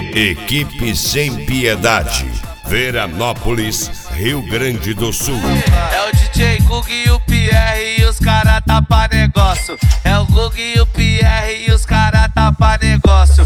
Equipe Sem Piedade, Veranópolis, Rio Grande do Sul. É o DJ Gug e o Pierre e os cara tapa negócio. É o Gug e o Pierre e os cara tapa negócio.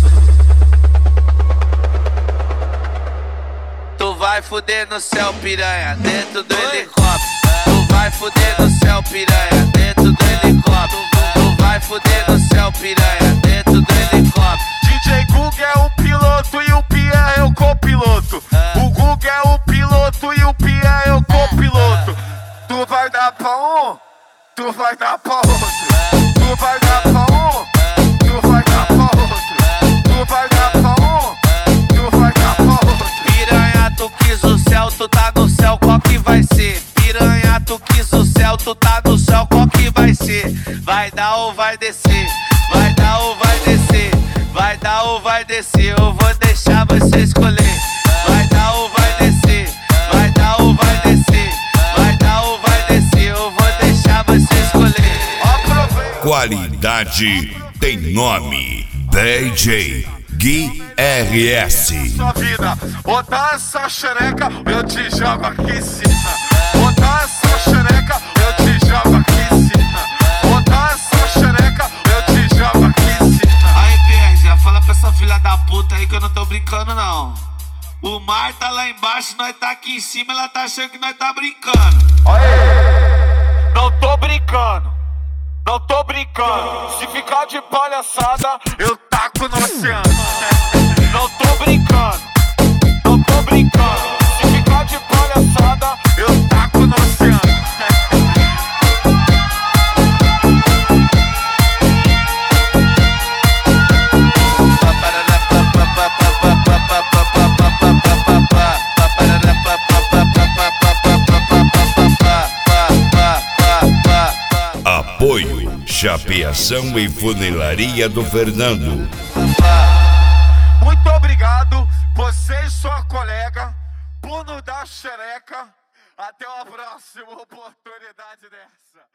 Tu vai fuder no céu, piranha, dentro do helicóptero. Tu vai fuder no céu, piranha, dentro do helicóptero. Tu vai fuder no céu, piranha, dentro do helicóptero. DJ Gug é o piloto e o Pierre é o copiloto. O Gug é o piloto e o Pierre é o copiloto. Tu vai dar pra um, tu vai dar pra outro. Tu vai dar pra um, tu vai dar pra outro. Tu vai dar pra um, tu vai dar pra outro. Piranha, tu quis o céu, tu tá no céu, qual que vai ser? Piranha, tu quis o céu, tu tá no céu, qual que vai ser? Vai dar ou vai descer? Vai dar ou vai descer? Vai dar ou vai descer? Eu vou deixar você escolher. Vai dar ou vai descer? Vai dar ou vai descer? Vai dar ou vai descer? Eu vou deixar você escolher. Qualidade tem nome. DJ Gui RS. Sua vida, botar essa xereca, eu te jogo aqui em cima. Botar essa xereca, eu te jogo aqui em cima. Botar essa xereca, eu te jogo aqui em cima. Aí, Berja, fala pra essa filha da puta aí que eu não tô brincando, não. O mar tá lá embaixo, nós tá aqui em cima, ela tá achando que nós tá brincando. Não tô brincando, não tô brincando. Se ficar de palhaçada, eu taco no oceano. Não tô brincando, não tô brincando. Se ficar de palhaçada, eu taco no oceano. Apoio Chapeação e Funilaria do Fernando. Muito obrigado, você e sua colega, por nos dar xereca. Até uma próxima oportunidade dessa.